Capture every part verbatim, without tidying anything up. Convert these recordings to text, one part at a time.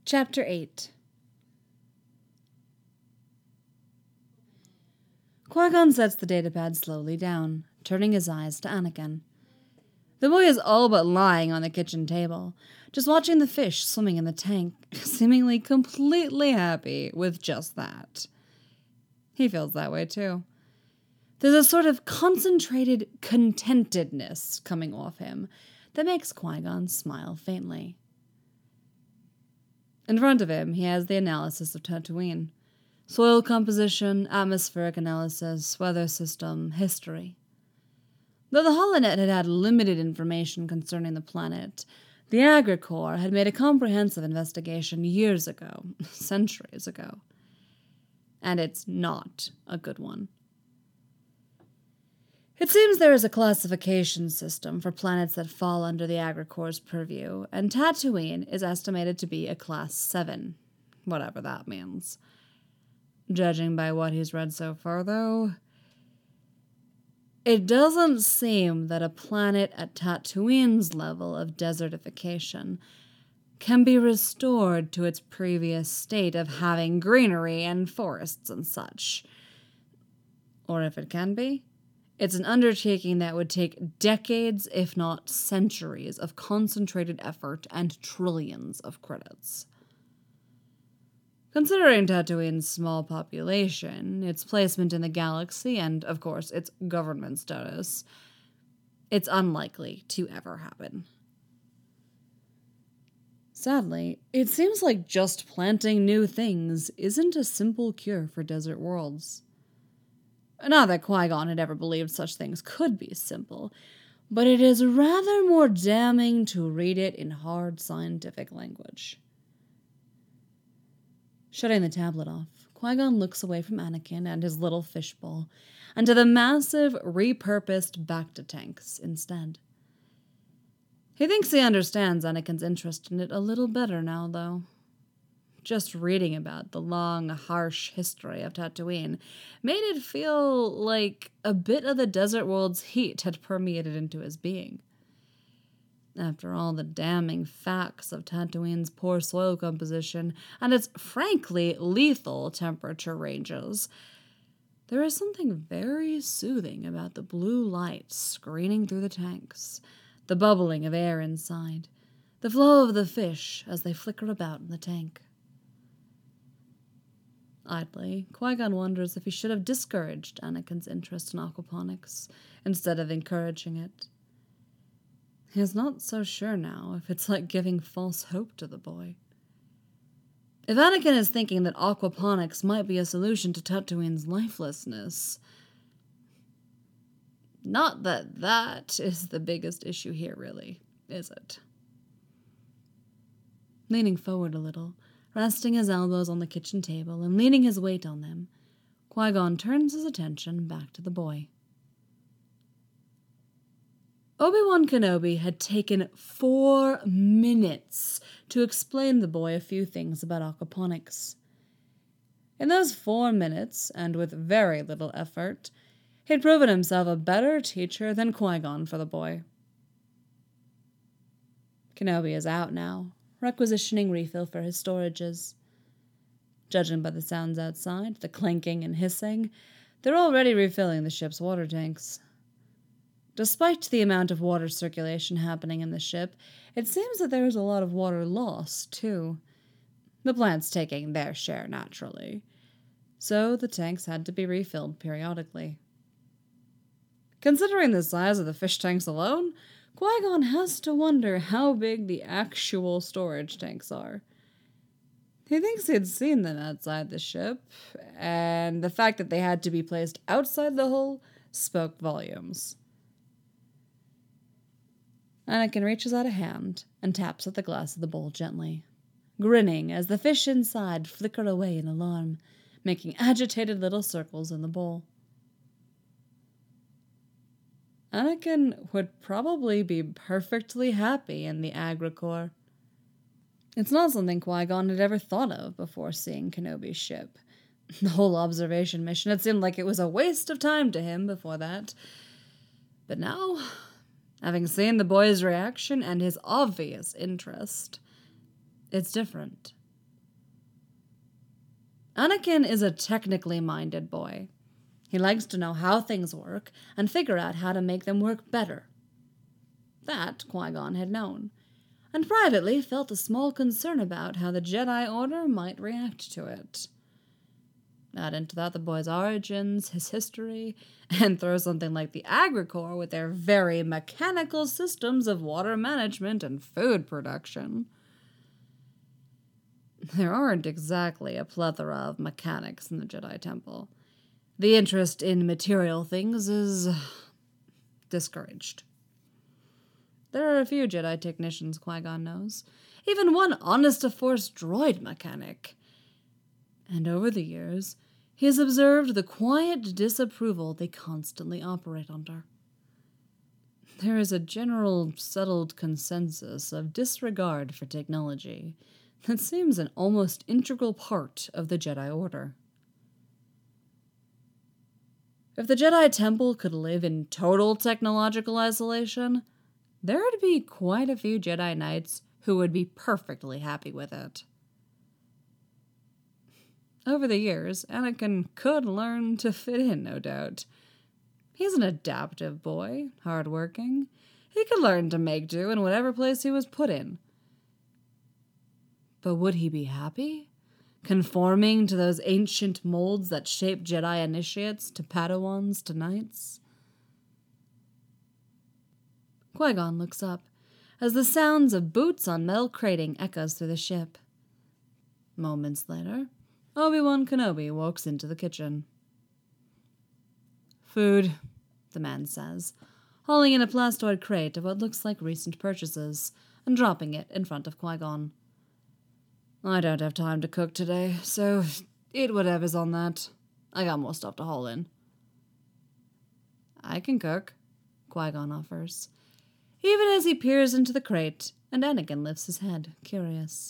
Chapter eight. Qui-Gon sets the datapad slowly down, turning his eyes to Anakin. The boy is all but lying on the kitchen table, just watching the fish swimming in the tank, seemingly completely happy with just that. He feels that way too. There's a sort of concentrated contentedness coming off him that makes Qui-Gon smile faintly. In front of him, he has the analysis of Tatooine. Soil composition, atmospheric analysis, weather system, history. Though the Holonet had had limited information concerning the planet, the Agri-Corps had made a comprehensive investigation years ago, centuries ago. And it's not a good one. It seems there is a classification system for planets that fall under the Agri-Corps' purview, and Tatooine is estimated to be a Class seven, whatever that means. Judging by what he's read so far, though, it doesn't seem that a planet at Tatooine's level of desertification can be restored to its previous state of having greenery and forests and such. Or if it can be, it's an undertaking that would take decades, if not centuries, of concentrated effort and trillions of credits. Considering Tatooine's small population, its placement in the galaxy, and, of course, its government status, it's unlikely to ever happen. Sadly, it seems like just planting new things isn't a simple cure for desert worlds. Not that Qui-Gon had ever believed such things could be simple, but it is rather more damning to read it in hard scientific language. Shutting the tablet off, Qui-Gon looks away from Anakin and his little fishbowl, and to the massive, repurposed Bacta tanks instead. He thinks he understands Anakin's interest in it a little better now, though. Just reading about the long, harsh history of Tatooine made it feel like a bit of the desert world's heat had permeated into his being. After all the damning facts of Tatooine's poor soil composition and its frankly lethal temperature ranges, there is something very soothing about the blue light screening through the tanks, the bubbling of air inside, the flow of the fish as they flicker about in the tank. Idly, Qui-Gon wonders if he should have discouraged Anakin's interest in aquaponics instead of encouraging it. He is not so sure now if it's like giving false hope to the boy. If Anakin is thinking that aquaponics might be a solution to Tatooine's lifelessness, not that that is the biggest issue here, really, is it? Leaning forward a little, resting his elbows on the kitchen table and leaning his weight on them, Qui-Gon turns his attention back to the boy. Obi-Wan Kenobi had taken four minutes to explain the boy a few things about aquaponics. In those four minutes, and with very little effort, he'd proven himself a better teacher than Qui-Gon for the boy. Kenobi is out now, requisitioning refill for his storages. Judging by the sounds outside, the clinking and hissing, they're already refilling the ship's water tanks. Despite the amount of water circulation happening in the ship, it seems that there is a lot of water lost, too. The plant's taking their share, naturally. So the tanks had to be refilled periodically. Considering the size of the fish tanks alone, Qui-Gon has to wonder how big the actual storage tanks are. He thinks he'd seen them outside the ship, and the fact that they had to be placed outside the hull spoke volumes. Anakin reaches out a hand and taps at the glass of the bowl gently, grinning as the fish inside flicker away in alarm, making agitated little circles in the bowl. Anakin would probably be perfectly happy in the Agri-Corps. It's not something Qui-Gon had ever thought of before seeing Kenobi's ship. The whole observation mission, it seemed like it was a waste of time to him before that. But now, having seen the boy's reaction and his obvious interest, it's different. Anakin is a technically minded boy. He likes to know how things work and figure out how to make them work better. That Qui-Gon had known, and privately felt a small concern about how the Jedi Order might react to it. Add into that the boy's origins, his history, and throw something like the Agri-Corps with their very mechanical systems of water management and food production. There aren't exactly a plethora of mechanics in the Jedi Temple. The interest in material things is discouraged. There are a few Jedi technicians Qui-Gon knows, even one honest-to-force droid mechanic. And over the years, he has observed the quiet disapproval they constantly operate under. There is a general settled consensus of disregard for technology that seems an almost integral part of the Jedi Order. If the Jedi Temple could live in total technological isolation, there would be quite a few Jedi Knights who would be perfectly happy with it. Over the years, Anakin could learn to fit in, no doubt. He's an adaptive boy, hardworking. He could learn to make do in whatever place he was put in. But would he be happy? Conforming to those ancient molds that shape Jedi initiates to Padawans to knights? Qui-Gon looks up as the sounds of boots on metal crating echoes through the ship. Moments later, Obi-Wan Kenobi walks into the kitchen. "Food," the man says, hauling in a plastoid crate of what looks like recent purchases and dropping it in front of Qui-Gon. "I don't have time to cook today, so eat whatever's on that. I got more stuff to haul in." "I can cook," Qui-Gon offers, even as he peers into the crate, and Anakin lifts his head, curious.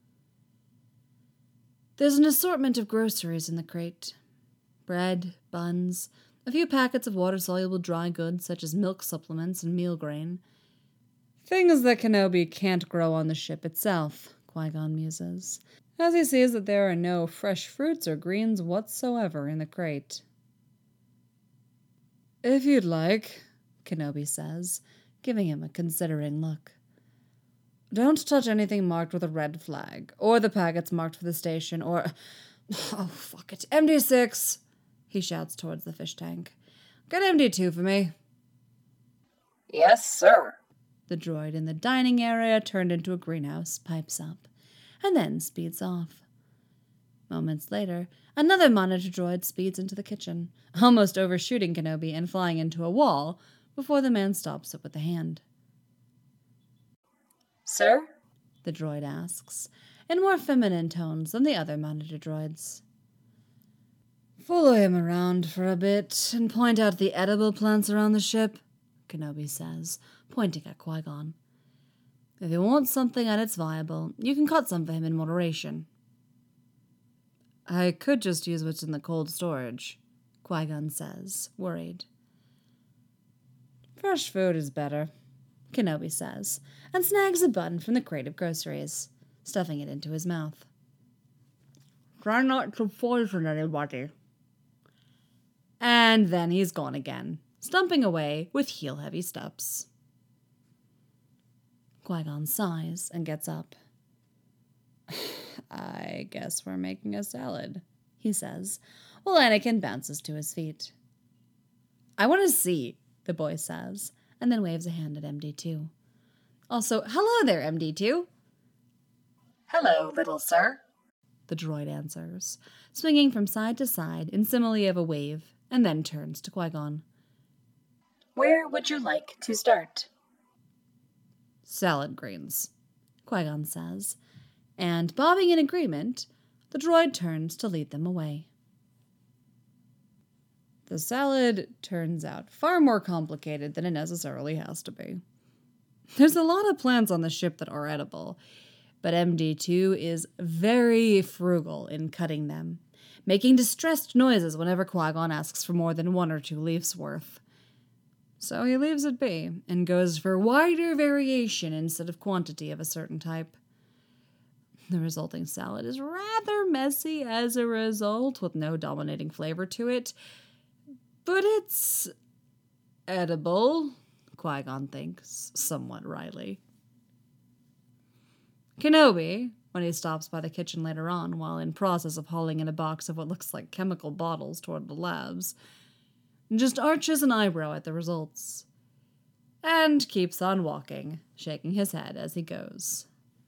There's an assortment of groceries in the crate. Bread, buns, a few packets of water-soluble dry goods such as milk supplements and meal grain. Things that Kenobi can't grow on the ship itself, Qui-Gon muses, as he sees that there are no fresh fruits or greens whatsoever in the crate. "If you'd like," Kenobi says, giving him a considering look. "Don't touch anything marked with a red flag, or the packets marked for the station, or... Oh, fuck it. M D six, he shouts towards the fish tank. "Get M D two for me." "Yes, sir." The droid in the dining area, turned into a greenhouse, pipes up, and then speeds off. Moments later, another monitor droid speeds into the kitchen, almost overshooting Kenobi and flying into a wall before the man stops it with a hand. "Sir?" the droid asks, in more feminine tones than the other monitor droids. "Follow him around for a bit and point out the edible plants around the ship," Kenobi says, pointing at Qui-Gon. "If he wants something and it's viable, you can cut some for him in moderation." "I could just use what's in the cold storage," Qui-Gon says, worried. "Fresh food is better," Kenobi says, and snags a bun from the crate of groceries, stuffing it into his mouth. "Try not to poison anybody." And then he's gone again, stumping away with heel-heavy steps. Qui-Gon sighs and gets up. "I guess we're making a salad," he says, while Anakin bounces to his feet. "I want to see," the boy says, and then waves a hand at M D two. Also, "Hello there, M D two." "Hello, little sir," the droid answers, swinging from side to side in simile of a wave, and then turns to Qui-Gon. "Where would you like to start?" "Salad greens," Qui-Gon says, and, bobbing in agreement, the droid turns to lead them away. The salad turns out far more complicated than it necessarily has to be. There's a lot of plants on the ship that are edible, but M D two is very frugal in cutting them, making distressed noises whenever Qui-Gon asks for more than one or two leaves worth. So he leaves it be and goes for wider variation instead of quantity of a certain type. The resulting salad is rather messy as a result, with no dominating flavor to it. But it's edible, Qui-Gon thinks, somewhat wryly. Kenobi, when he stops by the kitchen later on, while in process of hauling in a box of what looks like chemical bottles toward the labs, just arches an eyebrow at the results, and keeps on walking, shaking his head as he goes.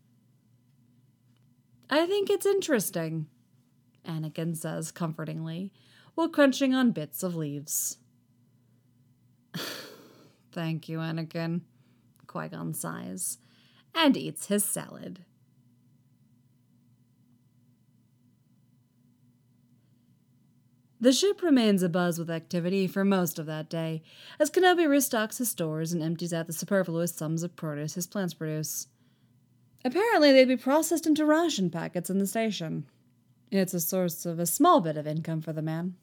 I think it's interesting, Anakin says comfortingly, while crunching on bits of leaves. Thank you, Anakin, Qui-Gon sighs, and eats his salad. The ship remains abuzz with activity for most of that day, as Kenobi restocks his stores and empties out the superfluous sums of produce his plants produce. Apparently, they'd be processed into ration packets in the station. It's a source of a small bit of income for the man.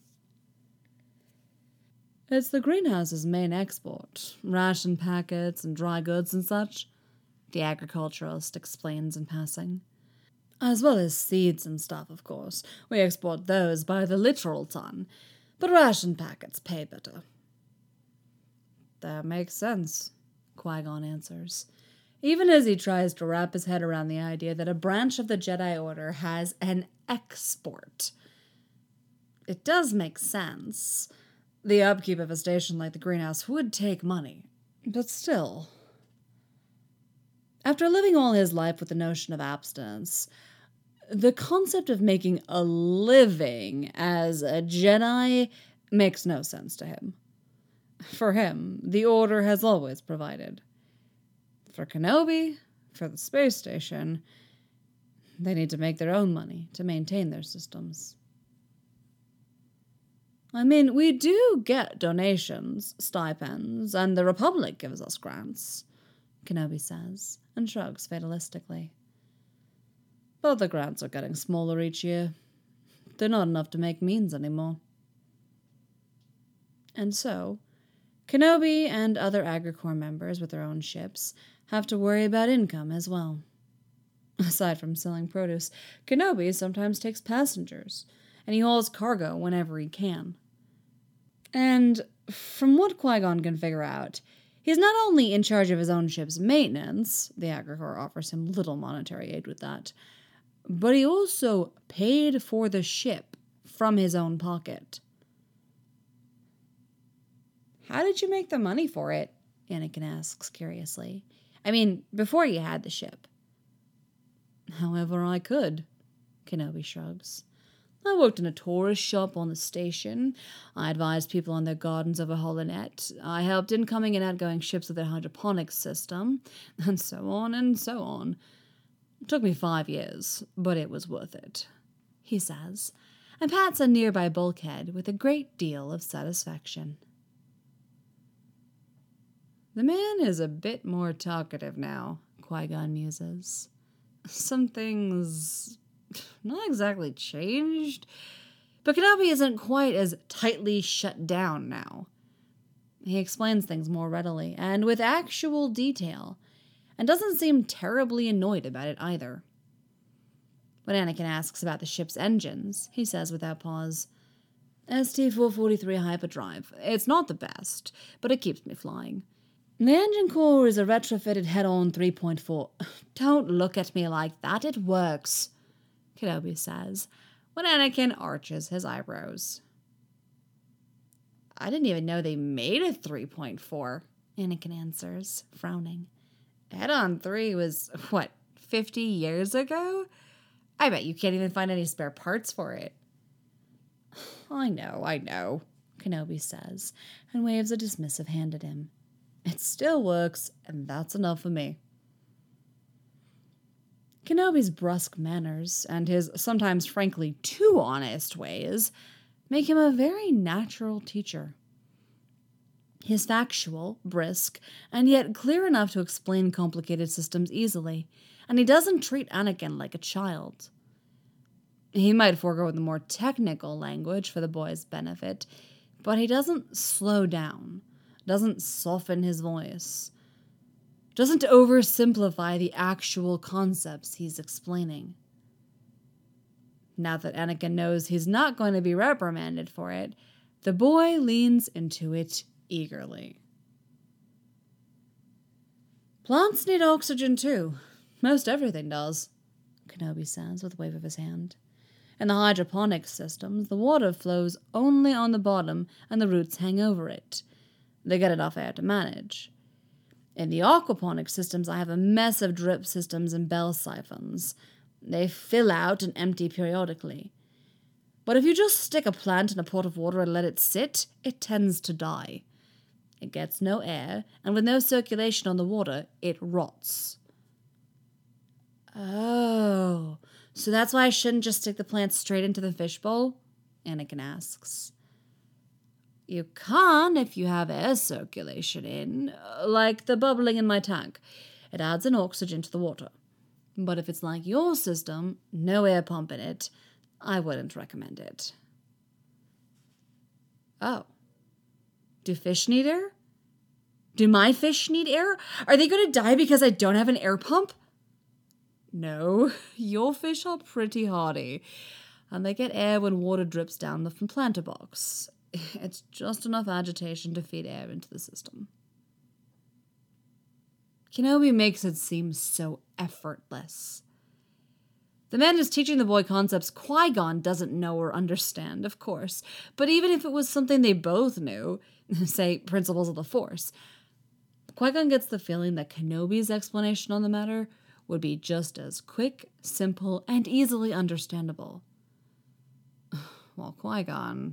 It's the greenhouse's main export, ration packets and dry goods and such, the agriculturalist explains in passing. As well as seeds and stuff, of course. We export those by the literal ton, but ration packets pay better. That makes sense, Qui-Gon answers, even as he tries to wrap his head around the idea that a branch of the Jedi Order has an export. It does make sense. The upkeep of a station like the greenhouse would take money, but still. After living all his life with the notion of abstinence, the concept of making a living as a Jedi makes no sense to him. For him, the Order has always provided. For Kenobi, for the space station, they need to make their own money to maintain their systems. I mean, we do get donations, stipends, and the Republic gives us grants, Kenobi says, and shrugs fatalistically. But the grants are getting smaller each year. They're not enough to make means anymore. And so, Kenobi and other AgriCorps members with their own ships have to worry about income as well. Aside from selling produce, Kenobi sometimes takes passengers, and he hauls cargo whenever he can. And from what Qui-Gon can figure out, he's not only in charge of his own ship's maintenance, the AgriCorps offers him little monetary aid with that, but he also paid for the ship from his own pocket. How did you make the money for it? Anakin asks curiously. I mean, before you had the ship. However I could, Kenobi shrugs. I worked in a tourist shop on the station. I advised people on their gardens over Holonet. I helped incoming and outgoing ships with their hydroponics system, and so on and so on. It took me five years, but it was worth it, he says, and pats a nearby bulkhead with a great deal of satisfaction. The man is a bit more talkative now, Qui-Gon muses. Some things not exactly changed, but Kenobi isn't quite as tightly shut down now. He explains things more readily and with actual detail, and doesn't seem terribly annoyed about it either. When Anakin asks about the ship's engines, he says without pause, S T four forty-three hyperdrive. It's not the best, but it keeps me flying. The engine core is a retrofitted head-on three point four. Don't look at me like that, it works, Kenobi says, when Anakin arches his eyebrows. I didn't even know they made a three point four, Anakin answers, frowning. Head-on three was, what, fifty years ago? I bet you can't even find any spare parts for it. I know, I know, Kenobi says, and waves a dismissive hand at him. It still works, and that's enough for me. Kenobi's brusque manners and his sometimes frankly too honest ways make him a very natural teacher. He's factual, brisk, and yet clear enough to explain complicated systems easily, and he doesn't treat Anakin like a child. He might forego the more technical language for the boy's benefit, but he doesn't slow down, doesn't soften his voice, doesn't oversimplify the actual concepts he's explaining. Now that Anakin knows he's not going to be reprimanded for it, the boy leans into it eagerly. Plants need oxygen too. Most everything does, Kenobi says with a wave of his hand. In the hydroponic systems, the water flows only on the bottom and the roots hang over it. They get enough air to manage. In the aquaponic systems, I have a mess of drip systems and bell siphons. They fill out and empty periodically. But if you just stick a plant in a pot of water and let it sit, it tends to die. It gets no air, and with no circulation on the water, it rots. Oh, so that's why I shouldn't just stick the plant straight into the fishbowl? Anakin asks. You can if you have air circulation in, like the bubbling in my tank. It adds an oxygen to the water. But if it's like your system, no air pump in it, I wouldn't recommend it. Oh. Do fish need air? Do my fish need air? Are they going to die because I don't have an air pump? No, your fish are pretty hardy, and they get air when water drips down the planter box. It's just enough agitation to feed air into the system. Kenobi makes it seem so effortless. The man who's teaching the boy concepts Qui-Gon doesn't know or understand, of course, but even if it was something they both knew, say, principles of the Force, Qui-Gon gets the feeling that Kenobi's explanation on the matter would be just as quick, simple, and easily understandable. Well, Qui-Gon...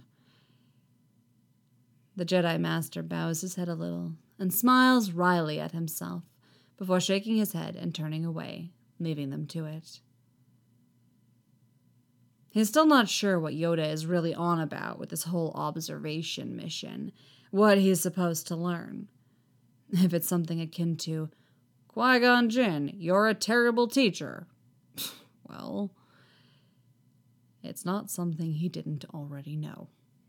The Jedi Master bows his head a little and smiles wryly at himself before shaking his head and turning away, leaving them to it. He's still not sure what Yoda is really on about with this whole observation mission, what he's supposed to learn. If it's something akin to, Qui-Gon Jinn, you're a terrible teacher. Well, it's not something he didn't already know.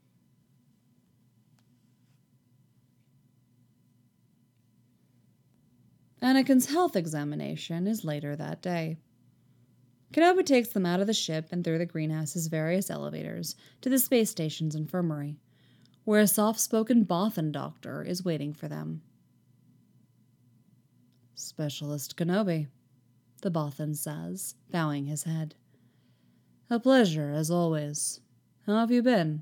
Anakin's health examination is later that day. Kenobi takes them out of the ship and through the greenhouse's various elevators to the space station's infirmary, where a soft-spoken Bothan doctor is waiting for them. Specialist Kenobi, the Bothan says, bowing his head. A pleasure, as always. How have you been?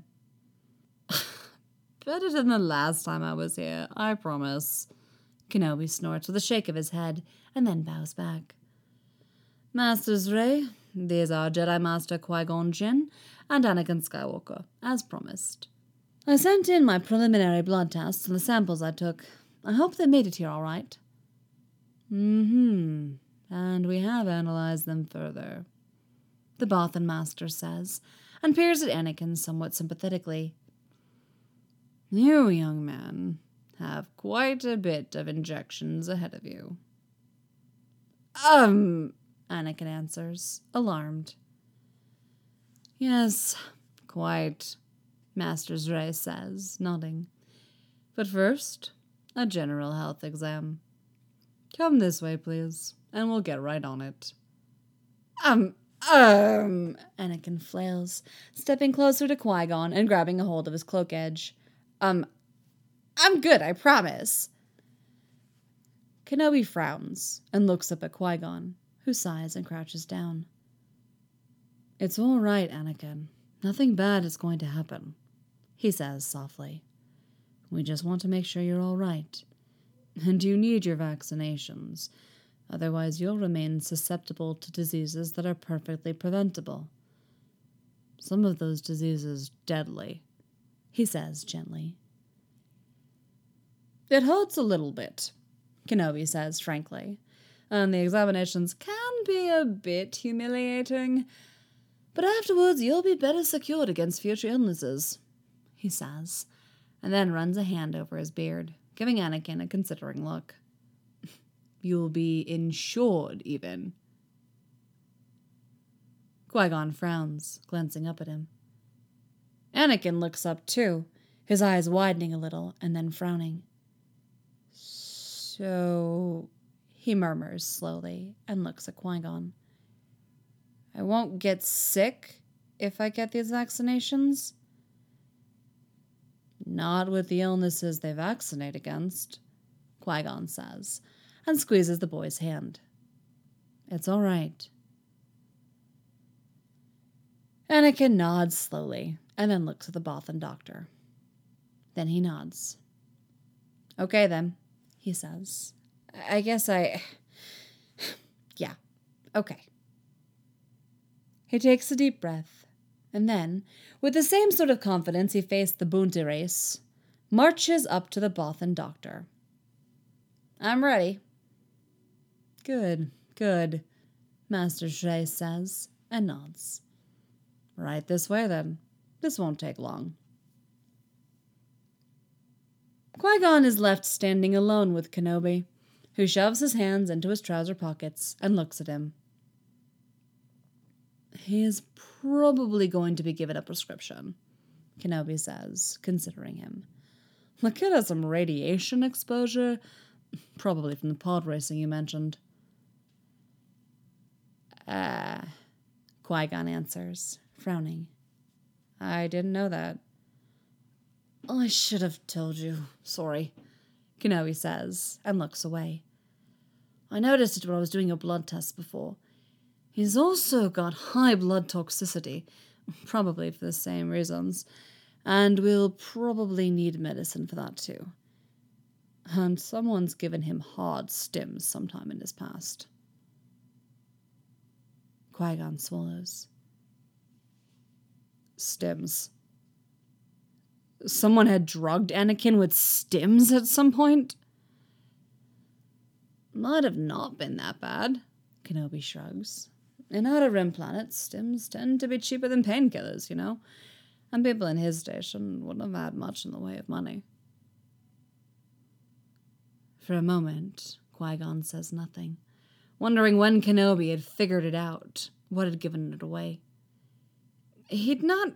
Better than the last time I was here, I promise. Kenobi snorts with a shake of his head, and then bows back. Masters Rey, these are Jedi Master Qui-Gon Jinn and Anakin Skywalker, as promised. I sent in my preliminary blood tests and the samples I took. I hope they made it here all right. Mm-hmm. And we have analyzed them further, the Bothan Master says, and peers at Anakin somewhat sympathetically. You, young man, have quite a bit of injections ahead of you. Um, Anakin answers, alarmed. Yes, quite, Masters Rey says, nodding. But first, a general health exam. Come this way, please, and we'll get right on it. Um, um, Anakin flails, stepping closer to Qui-Gon and grabbing a hold of his cloak edge. Um, I'm good, I promise. Kenobi frowns and looks up at Qui-Gon, who sighs and crouches down. It's all right, Anakin. Nothing bad is going to happen, he says softly. We just want to make sure you're all right. And you need your vaccinations. Otherwise, you'll remain susceptible to diseases that are perfectly preventable. Some of those diseases deadly, he says gently. It hurts a little bit, Kenobi says frankly, and the examinations can be a bit humiliating, but afterwards you'll be better secured against future illnesses, he says, and then runs a hand over his beard, giving Anakin a considering look. You'll be insured, even. Qui-Gon frowns, glancing up at him. Anakin looks up too, his eyes widening a little and then frowning. So, he murmurs slowly and looks at Qui-Gon. I won't get sick? if I get these vaccinations? Not with the illnesses they vaccinate against, Qui-Gon says, and squeezes the boy's hand. It's all right. Anakin nods slowly and then looks at the Bothan doctor. Then he nods. Okay, then, he says. I guess I... Yeah, okay. He takes a deep breath, and then, with the same sort of confidence he faced the Boonty race, marches up to the Bothan doctor. I'm ready. Good, good, Master Shay says, and nods. Right this way, then. This won't take long. Qui-Gon is left standing alone with Kenobi, who shoves his hands into his trouser pockets and looks at him. He is probably going to be given a prescription, Kenobi says, considering him. The kid has some radiation exposure, probably from the pod racing you mentioned. Ah, uh, Qui-Gon answers, frowning. I didn't know that. I should have told you. Sorry, Kenobi says, and looks away. I noticed it when I was doing your blood tests before. He's also got high blood toxicity, probably for the same reasons, and we'll probably need medicine for that too. And someone's given him hard stims sometime in his past. Qui-Gon swallows. Stims. Someone had drugged Anakin with stims at some point? Might have not been that bad, Kenobi shrugs. In Outer Rim planets, stims tend to be cheaper than painkillers, you know? And people in his station wouldn't have had much in the way of money. For a moment, Qui-Gon says nothing, wondering when Kenobi had figured it out, what had given it away. He'd not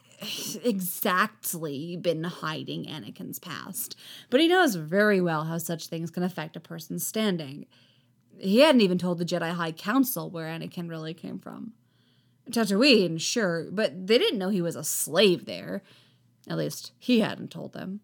exactly been hiding Anakin's past, but he knows very well how such things can affect a person's standing. He hadn't even told the Jedi High Council where Anakin really came from. Tatooine, sure, but they didn't know he was a slave there. At least, he hadn't told them.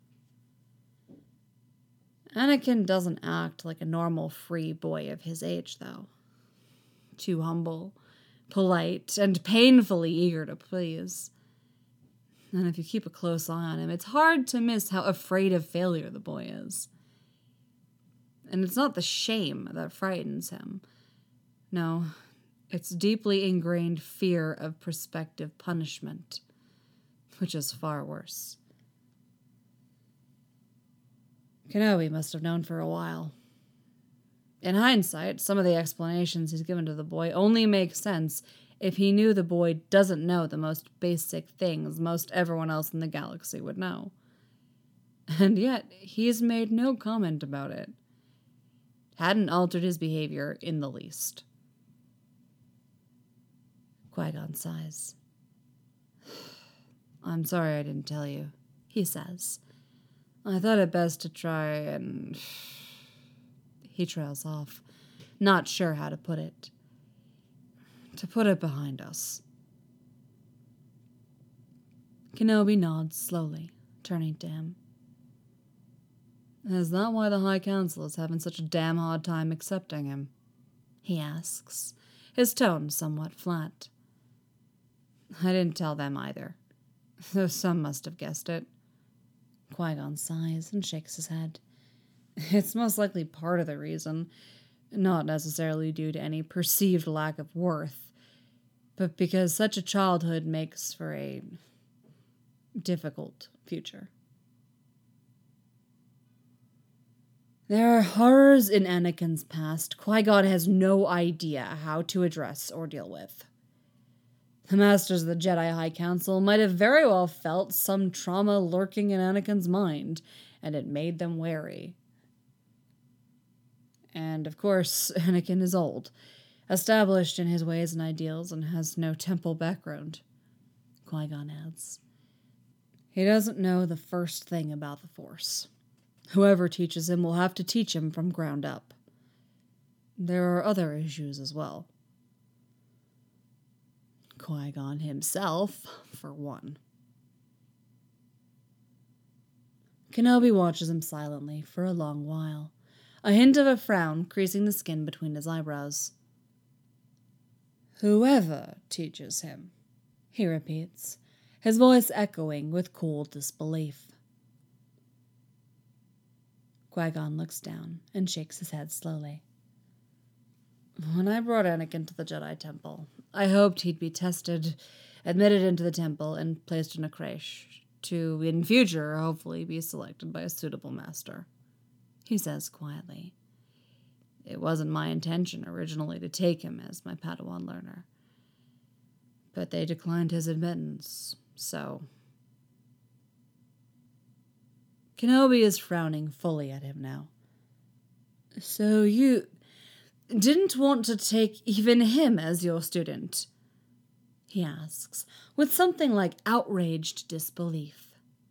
Anakin doesn't act like a normal free boy of his age, though. Too humble, polite, and painfully eager to please. And if you keep a close eye on him, it's hard to miss how afraid of failure the boy is. And it's not the shame that frightens him. No, it's deeply ingrained fear of prospective punishment, which is far worse. Kenobi must have known for a while. In hindsight, some of the explanations he's given to the boy only make sense if he knew the boy doesn't know the most basic things most everyone else in the galaxy would know. And yet, he's made no comment about it. Hadn't altered his behavior in the least. Qui-Gon sighs. I'm sorry I didn't tell you, he says. I thought it best to try and... He trails off, not sure how to put it. To put it behind us. Kenobi nods slowly, turning to him. Is that why the High Council is having such a damn hard time accepting him? He asks, his tone somewhat flat. I didn't tell them either, though some must have guessed it. Qui-Gon sighs and shakes his head. It's most likely part of the reason, not necessarily due to any perceived lack of worth, but because such a childhood makes for a difficult future. There are horrors in Anakin's past Qui-Gon has no idea how to address or deal with. The Masters of the Jedi High Council might have very well felt some trauma lurking in Anakin's mind, and it made them wary. And, of course, Anakin is old, established in his ways and ideals, and has no temple background, Qui-Gon adds. He doesn't know the first thing about the Force. Whoever teaches him will have to teach him from ground up. There are other issues as well. Qui-Gon himself, for one. Kenobi watches him silently for a long while, a hint of a frown creasing the skin between his eyebrows. Whoever teaches him, he repeats, his voice echoing with cool disbelief. Qui-Gon looks down and shakes his head slowly. When I brought Anakin to the Jedi Temple, I hoped he'd be tested, admitted into the temple, and placed in a creche, to, in future, hopefully be selected by a suitable master, he says quietly. It wasn't my intention originally to take him as my Padawan learner, but they declined his admittance, so... Kenobi is frowning fully at him now. So you didn't want to take even him as your student? He asks, with something like outraged disbelief.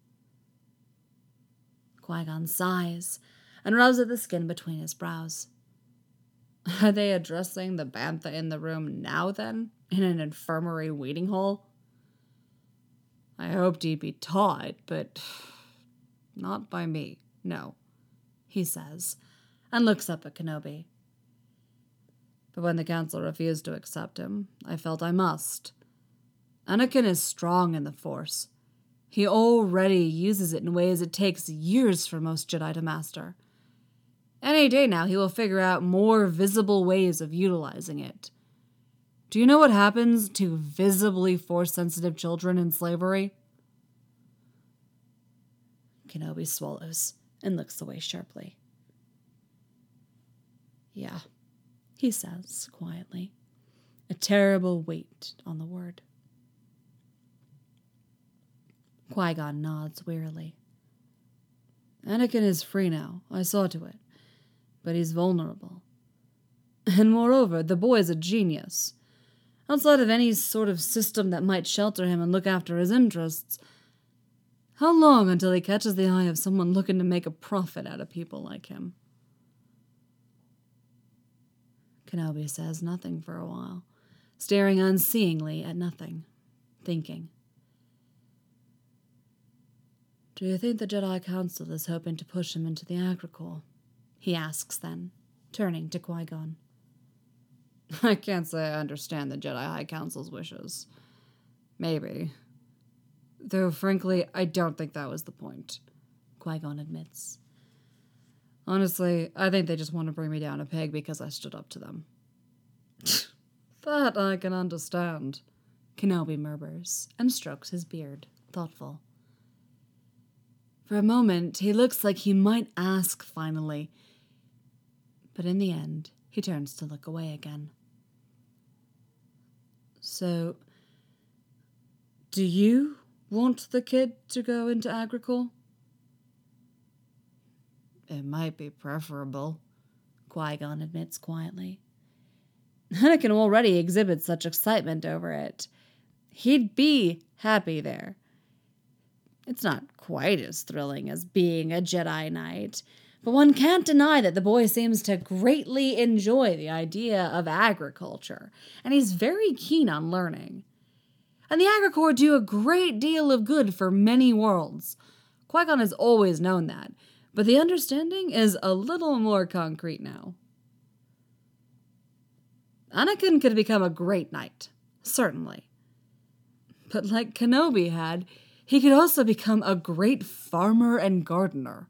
Qui-Gon sighs and rubs at the skin between his brows. Are they addressing the bantha in the room now, then, in an infirmary waiting hall? I hoped he'd be taught, but not by me, no, he says, and looks up at Kenobi. But when the council refused to accept him, I felt I must. Anakin is strong in the Force. He already uses it in ways it takes years for most Jedi to master. Any day now, he will figure out more visible ways of utilizing it. Do you know what happens to visibly Force-sensitive children in slavery? Kenobi swallows and looks away sharply. Yeah, he says quietly, a terrible weight on the word. Qui-Gon nods wearily. Anakin is free now, I saw to it, but he's vulnerable. And moreover, the boy is a genius. Outside of any sort of system that might shelter him and look after his interests, how long until he catches the eye of someone looking to make a profit out of people like him? Kenobi says nothing for a while, staring unseeingly at nothing, thinking. Do you think the Jedi Council is hoping to push him into the Agricor? He asks then, turning to Qui-Gon. I can't say I understand the Jedi High Council's wishes. Maybe. Though, frankly, I don't think that was the point, Qui-Gon admits. Honestly, I think they just want to bring me down a peg because I stood up to them. That I can understand, Kenobi murmurs and strokes his beard, thoughtful. For a moment, he looks like he might ask finally, but in the end, he turns to look away again. So, do you want the kid to go into Agricor? It might be preferable, Qui-Gon admits quietly. Anakin already exhibits such excitement over it. He'd be happy there. It's not quite as thrilling as being a Jedi Knight, but one can't deny that the boy seems to greatly enjoy the idea of agriculture, and he's very keen on learning. And the Agricor do a great deal of good for many worlds. Qui-Gon has always known that, but the understanding is a little more concrete now. Anakin could become a great knight, certainly. But like Kenobi had, he could also become a great farmer and gardener.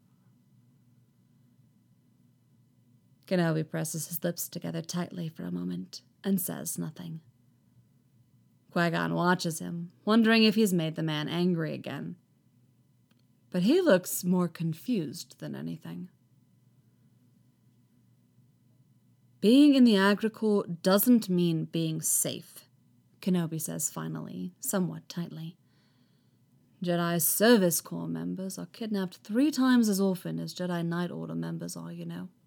Kenobi presses his lips together tightly for a moment and says nothing. Qui-Gon watches him, wondering if he's made the man angry again. But he looks more confused than anything. Being in the Agricor doesn't mean being safe, Kenobi says finally, somewhat tightly. Jedi Service Corps members are kidnapped three times as often as Jedi Knight Order members are, you know.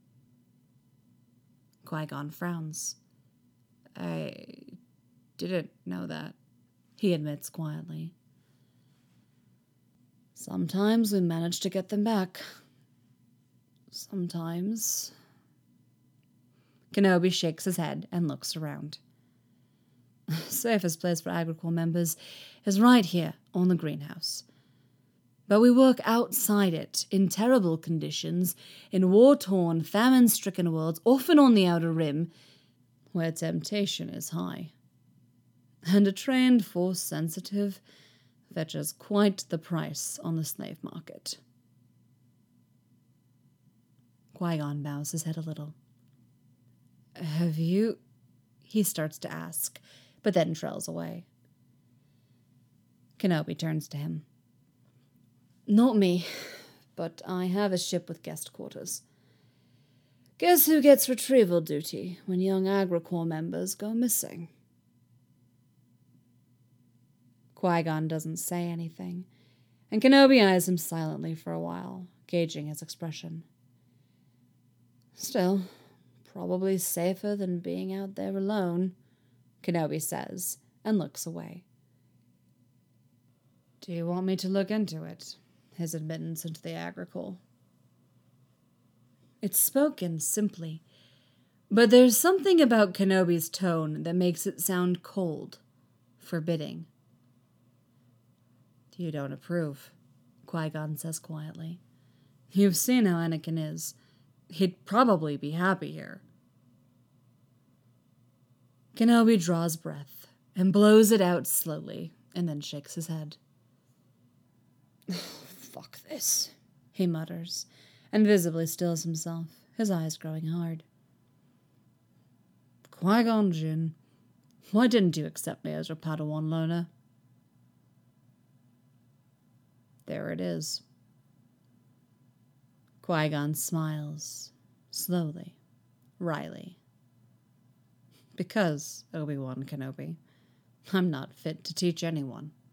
Qui-Gon frowns. I didn't know that, he admits quietly. Sometimes we manage to get them back. Sometimes. Kenobi shakes his head and looks around. Safest place for Agricole members is right here on the greenhouse. But we work outside it, in terrible conditions, in war-torn, famine-stricken worlds, often on the Outer Rim, where temptation is high. And a trained force-sensitive fetches quite the price on the slave market. Qui-Gon bows his head a little. Have you... He starts to ask, but then trails away. Kenobi turns to him. Not me, but I have a ship with guest quarters. Guess who gets retrieval duty when young Agricole members go missing? Qui-Gon doesn't say anything, and Kenobi eyes him silently for a while, gauging his expression. Still, probably safer than being out there alone, Kenobi says, and looks away. Do you want me to look into it? His admittance into the Agricole. It's spoken simply, but there's something about Kenobi's tone that makes it sound cold, forbidding. You don't approve, Qui-Gon says quietly. You've seen how Anakin is. He'd probably be happy here. Kenobi draws breath and blows it out slowly, and then shakes his head. Fuck this, he mutters, and visibly stills himself, his eyes growing hard. Qui-Gon Jinn, why didn't you accept me as your Padawan learner? There it is. Qui-Gon smiles, slowly, wryly. Because, Obi-Wan Kenobi, I'm not fit to teach anyone.